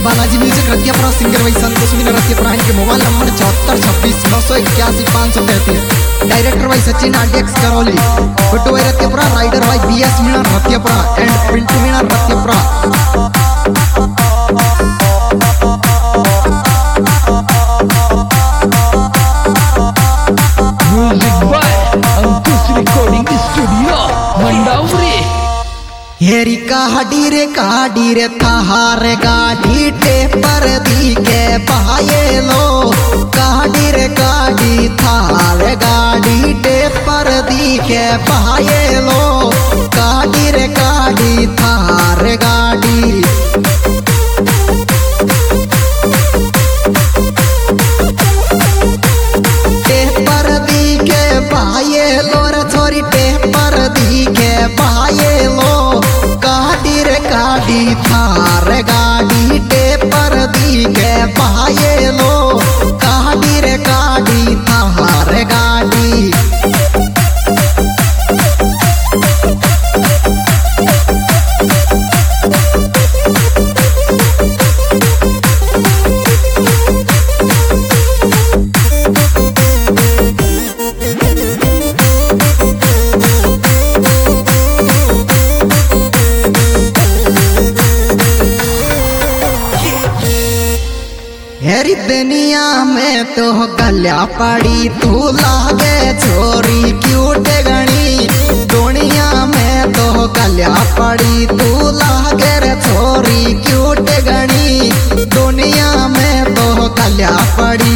Balaji music Ratiyapura singer वही संतोष सुनील रतियापुरा के mobile number 742691 director भाई सचिन आरडीएक्स करौली, फोटो भाई रतियापुरा, राइडर भाई BS Meena Ratiyapura and Pintu Meena Ratiyapura. Music by Ankush recording studio Mandauri. हेरी काडी रे थार गाड़ी टेपर दी के पाये लो, काडी रे थार गाड़ी टेपर दी के पाये लो, काडी रे थार गाड़ी। टेपर दी के पाये लो रे छोरी, टेपर दी के पाये लो, काडी रे थार गाड़ी टेपर दी के पाये लो, काडी रे थार गाड़ी। हेरी दुनिया में तो गल्या पड़ी तू लागे छोरी क्यूट गणी, दुनिया में तो गल्या पड़ी तू लागे रे छोरी क्यूट गणी, दुनिया में तो गल्या पड़ी।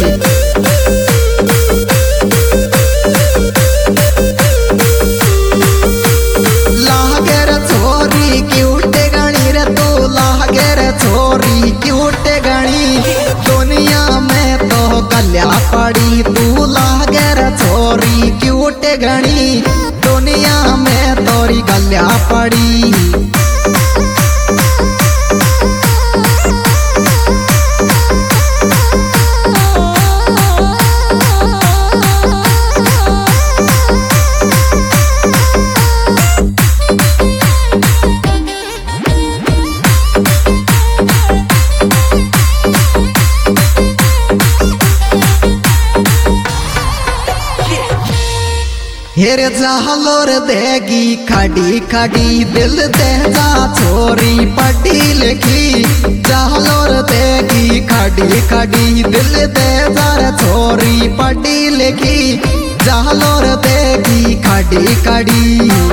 लागे रे छोरी क्यूट गणी रे तू लागे रे छोरी क्यूट गणी, दुनिया में तो गल्या पड़ी तू लागे रे छोरी क्यूट गणी, दुनिया में तोरी गल्या पड़ी। हेरे जालोर देगी खड़ी खड़ी दिल दे जा छोरी पढ़ी लिखी, जालोर देगी खड़ी खड़ी दिल दे जा छोरी पढ़ी लिखी, जालोर देगी खड़ी खड़ी।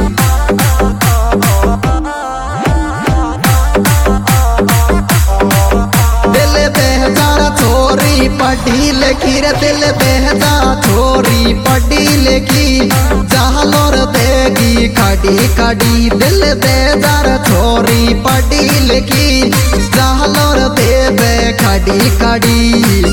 दिल दे जा छोरी पढ़ी लिखी रे, दिल दे जा छोरी पढ़ी लिखी, जालोर देगी खड़ी खड़ी दिल दे जार छोरी पढ़ी लिखी, जालोर दे खड़ी खड़ी।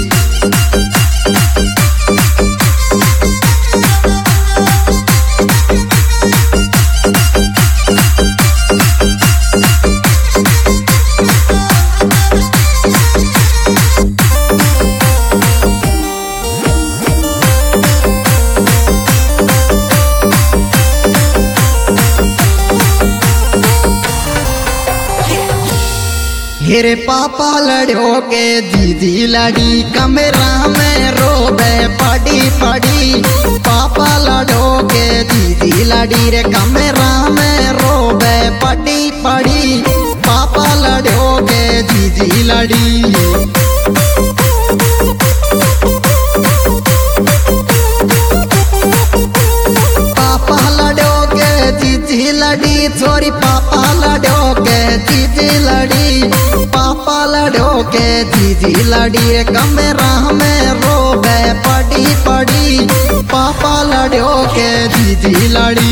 हेरे पापा लड़ो के दीदी लड़ी कमरा में रोबे पड़ी पड़ी, पापा लड़ो के दीदी लड़ी रे कमरा में रोबे पड़ी पड़ी, पापा लड़ो के दीदी लड़ी। पापा लड़ो के दीदी लड़ी छोरी, पापा लड़ो के दीदी लड़ी, पापा लड़ो के दीदी लड़ी रे कमरा में रोबे पड़ी पड़ी, पापा लड़ो के दीदी लड़ी।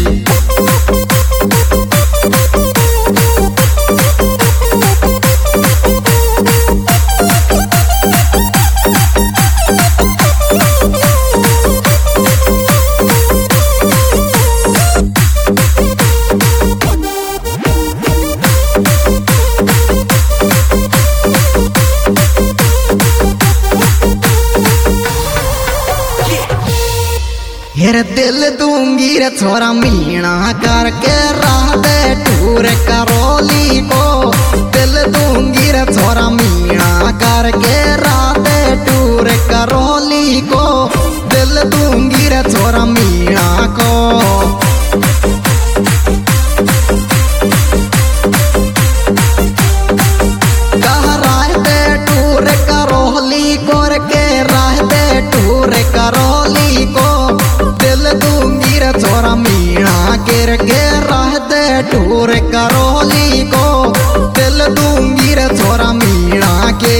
हेर दिल दूंगी रे छोरा मीणा करके राह दे टूर करौली को, दिल दूंगी रे छोरा मीणा करके राते टूर करोली को दिल दूंगी रे छोरा मीणा को। करोली को दिल दूंगी रे छोरा मीणा गिर के रहते टूर करोली को दिल दूंगी रे छोरा मीणा के।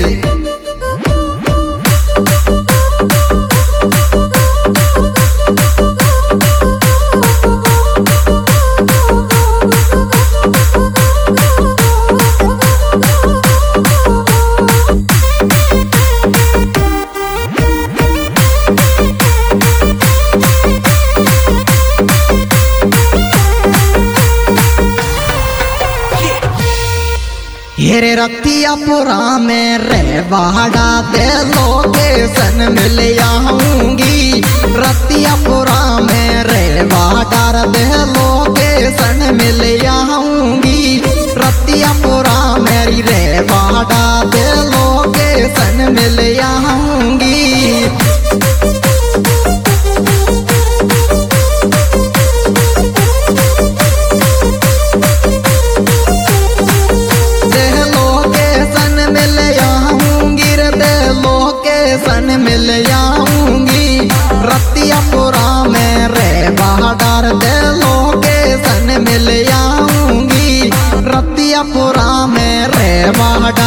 हेरे रतियापुरा में रेवाड़ा दे लोकेशन मिल आऊंगी। रतियापुरा में रेवाड़ा दे लोकेशन मिल आऊंगी। रतियापुरा मेरी रेवाड़ा दे लोकेशन मिल आऊंगी। मिल आऊंगी रतियापुरा में रेवाड़ा दे लोकेशन मिल आऊंगी। रतियापुरा में रेवाड़ा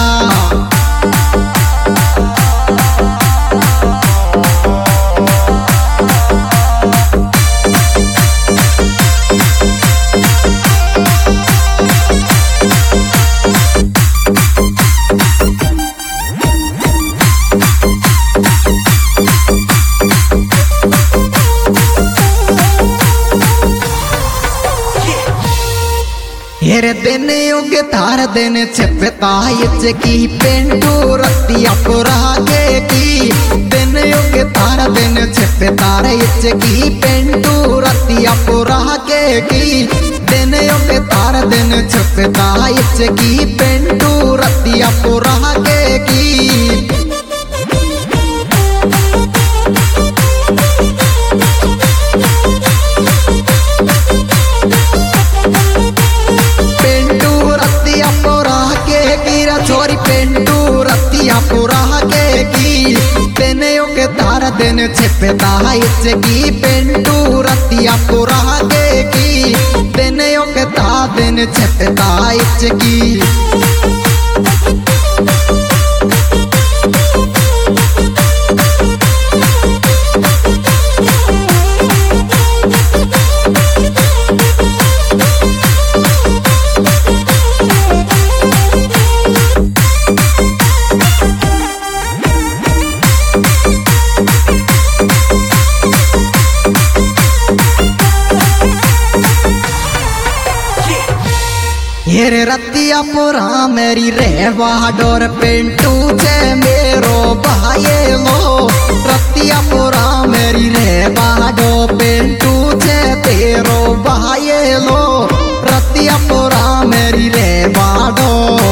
हेरे दिन युग तार दिन छिपता की पेंटू रतियापुरा के की। दिन युग तार दिन छिपता की पेंटू रतियापुरा के की। दिन युग तार दिन छिपता की पेंटू रतियापुरा के की। छोरी पेंटू रतियापुरा के की। दिन युग तार दिन छिपता की पेंटू रतियापुरा के की। दिन युग तार दिन छिपता की। हेरे रतियापुरा मेरी रेवाड़ा पेंटू से मेरो भाई लो। रतियापुरा मेरी रेवाड़ा पेंटू से तेरो भाई लो। रतियापुरा मेरी रेवाड़ा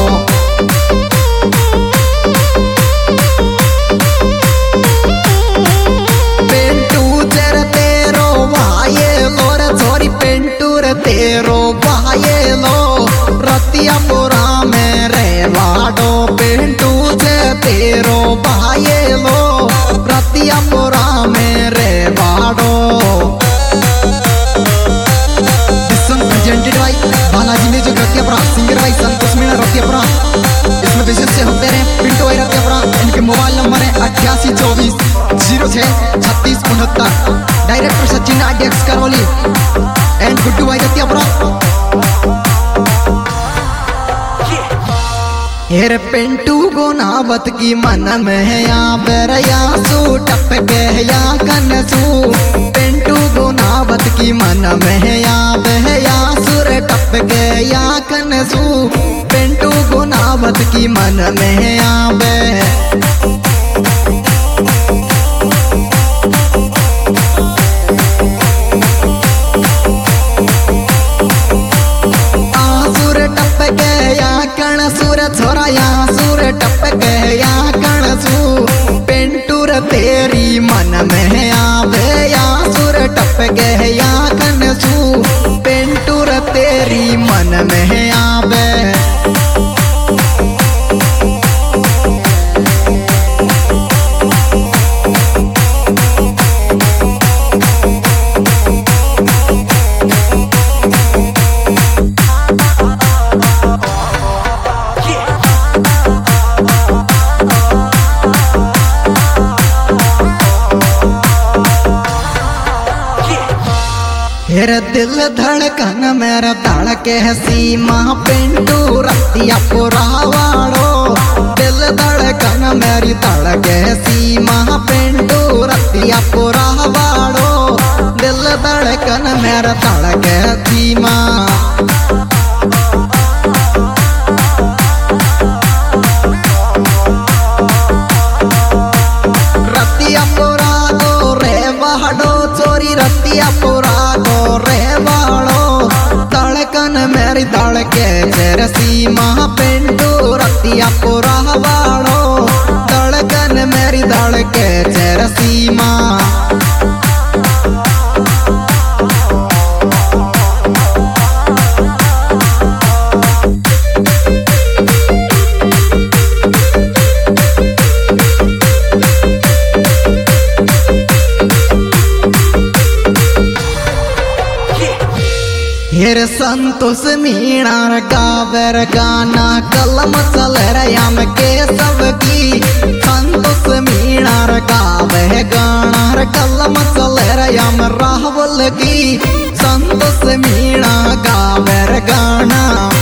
पेंटू से तेरो भाई लो रे छोरी पेंटू रे तेरो भाई लो। रतियापुरा में रेवाड़ा पेंटू से तेरो भाई लो। रतियापुरा में रेवाड़ा प्रेजेंटेड बाय बालाजी ने जो रतियापुरा सिंगर बाय संतोष मीणा रतियापुरा। इसमें विशेष से होते रहे पिंटू भाई रतियापुरा। इनके मोबाइल नंबर है 8824063669। Director Sachin IDX Karauli and Guddu भाई रतियापुरा। हेर पेंटू गोनावत की मन में है या बेरया सू टप गया कनसू। पेंटू गोनावत की मन में है या बहया सुर टप गया कनसू। पेंटू गोनावत की मन में है या बह छोरा या दिल धड़कन मेरा धड़के सीमा पिंटू रतिया पुरावाड़ो दिल धड़कन मेरी धड़के सीमा पिंटू रतिया पुरावाड़ो दिल धड़कन मेरा धड़के सीमा रतिया पुरा गो रे वाड़ो चोरी रतिया पुरा गो रे वाड़ो धड़कन मेरी धड़के तेरे सीमा पिंटू रतिया पुरा वाड़ो धड़कन मेरी धड़के तेरे सीमा हेर संतोष मीणार गावर गाना कलम चल रयाम के सबकी संतोष मीणार गावे गाना कलम चल रयाम राहुल की संतोष मीणा गावर गाना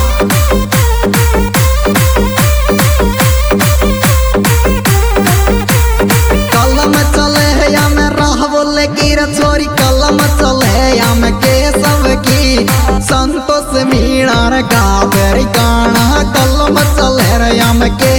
कलम चले याम राहुल की छोरी कलम चले याम के सबकी संतोष मीणार गावर गाना कलम चले याम के